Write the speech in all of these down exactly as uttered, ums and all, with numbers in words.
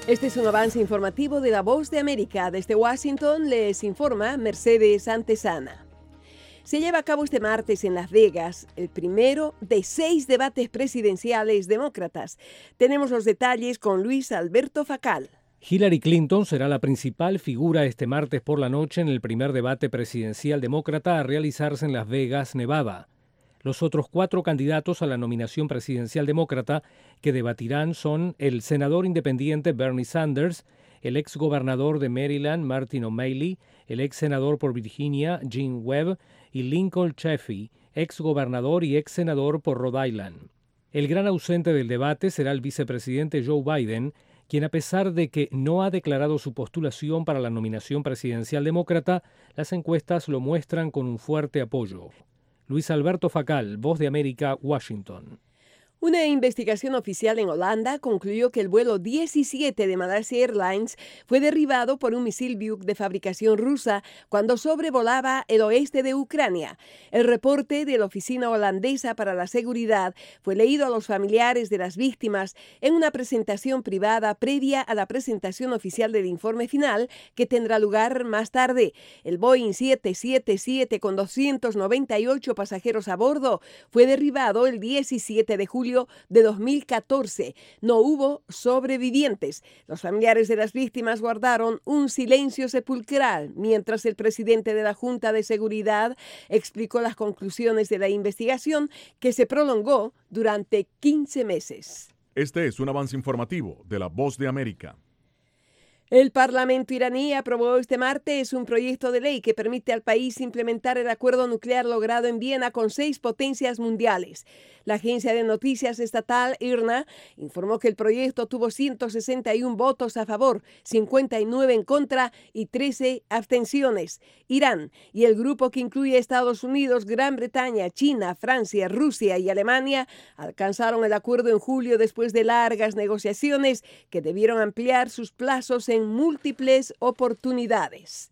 Este es un avance informativo de La Voz de América. Desde Washington les informa Mercedes Antesana. Se lleva a cabo este martes en Las Vegas el primero de seis debates presidenciales demócratas. Tenemos los detalles con Luis Alberto Facal. Hillary Clinton será la principal figura este martes por la noche en el primer debate presidencial demócrata a realizarse en Las Vegas, Nevada. Los otros cuatro candidatos a la nominación presidencial demócrata que debatirán son el senador independiente Bernie Sanders, el ex gobernador de Maryland Martin O'Malley, el ex senador por Virginia Jim Webb y Lincoln Chafee, ex gobernador y ex senador por Rhode Island. El gran ausente del debate será el vicepresidente Joe Biden, quien a pesar de que no ha declarado su postulación para la nominación presidencial demócrata, las encuestas lo muestran con un fuerte apoyo. Luis Alberto Facal, Voz de América, Washington. Una investigación oficial en Holanda concluyó que el vuelo diecisiete de Malaysia Airlines fue derribado por un misil Buk de fabricación rusa cuando sobrevolaba el oeste de Ucrania. El reporte de la Oficina Holandesa para la Seguridad fue leído a los familiares de las víctimas en una presentación privada previa a la presentación oficial del informe final que tendrá lugar más tarde. El Boeing siete siete siete con doscientos noventa y ocho pasajeros a bordo fue derribado el diecisiete de julio de dos mil catorce. No hubo sobrevivientes. Los familiares de las víctimas guardaron un silencio sepulcral mientras el presidente de la Junta de Seguridad explicó las conclusiones de la investigación que se prolongó durante quince meses. Este es un avance informativo de La Voz de América. El Parlamento iraní aprobó este martes un proyecto de ley que permite al país implementar el acuerdo nuclear logrado en Viena con seis potencias mundiales. La agencia de noticias estatal I R N A informó que el proyecto tuvo ciento sesenta y uno votos a favor, cincuenta y nueve en contra y trece abstenciones. Irán y el grupo que incluye Estados Unidos, Gran Bretaña, China, Francia, Rusia y Alemania alcanzaron el acuerdo en julio después de largas negociaciones que debieron ampliar sus plazos en múltiples oportunidades.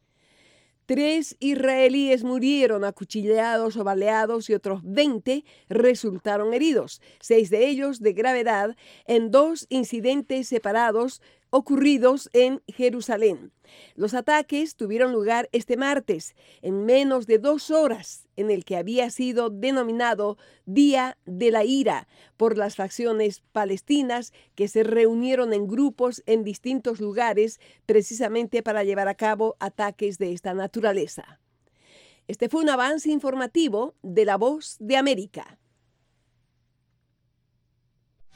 Tres israelíes murieron acuchillados o baleados y otros veinte resultaron heridos, seis de ellos de gravedad, en dos incidentes separados ocurridos en Jerusalén. Los ataques tuvieron lugar este martes, en menos de dos horas, en el que había sido denominado Día de la Ira por las facciones palestinas que se reunieron en grupos en distintos lugares precisamente para llevar a cabo ataques de esta naturaleza. Este fue un avance informativo de La Voz de América.